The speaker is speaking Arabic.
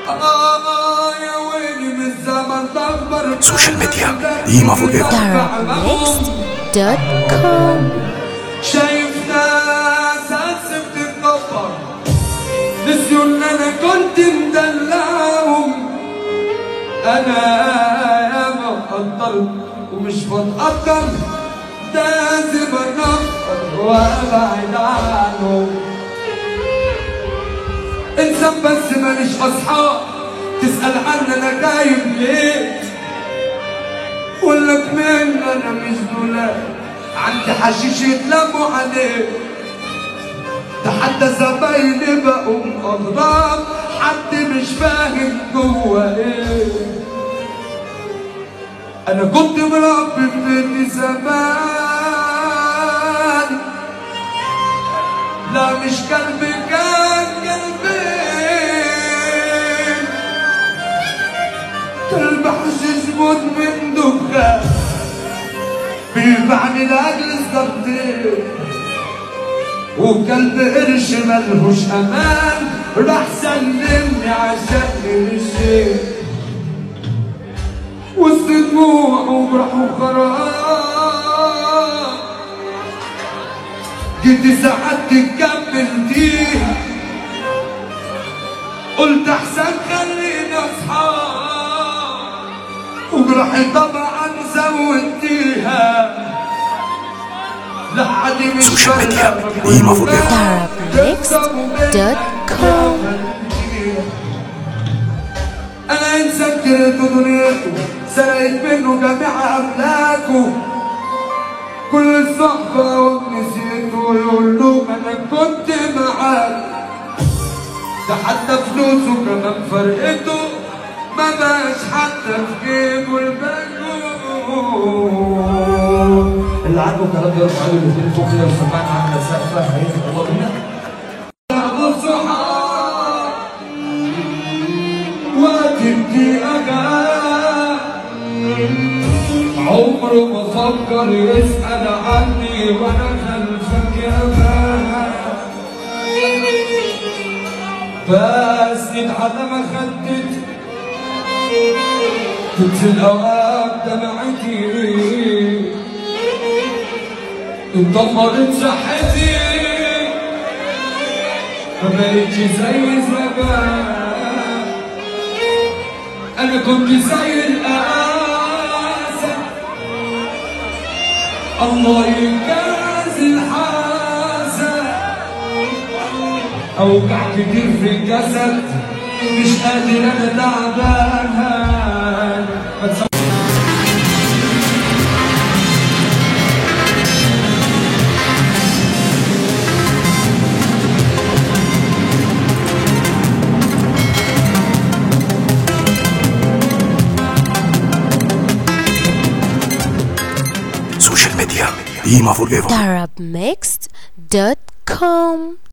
يا ويلي من الزمن دبر سوشيال ميديا قيمة فور ايفر. Darabnext.com. شايف ناس هسه بتتكبر نسيوا ان انا كنت مدلعهم. انا ياما قدرت ومش بتقدر، لازم انفر وابعد عنهم. انسان بس ماليش اصحاب تسأل عني انا غايب ليه، قولك مين انا مش دولاب عندي حشيش يتلموا عليه. ده حتى زمايلي بقوا اغراب، حد مش فاهم جوا ايه. انا كنت مربي في بيتي زمان، لا مش قلبي كان قلبي، كلب حشيش مدمن دخان بيبعني لاجل الزبطين، وكلب قرش ملهوش امان راح سلمني عشان قرشين. وسط دموع وجرح وخراب جيت ساعات تكملتيها، قلت احسن خلينا اصحاب، وجرحي طبعا زودتيها لحد مش سوشيال ميديا قيمة فور ايفر. Darabnext.com. انا انسان كرهت دنيته، سرقت منه جميع املاكه، كل الصحبة ونسيته يقول له انا كنت معاك. ده حتى فلوسه كمان فرقته، ما بقاش حتى في جيبه البنجو. اللي عنده كلام يرفع له الاثنين فوق كده وسمعنا عامله سقفه هينزل الله بينا. ابو صحاب وتبكي اجال، عمره ما فكر يسأل عني وانا خلفك يا مان. بسند على ما خدت تنزل اوقات دمعتي، اتدمرت صحتي ما بقتش زي زمان. انا كنت زي الاسد الله يجازي الحسد، اوجع كتير في الجسد مش قادر انا تعبان. سوشيال ميديا قيمة فور ايفر. Darabnext.com.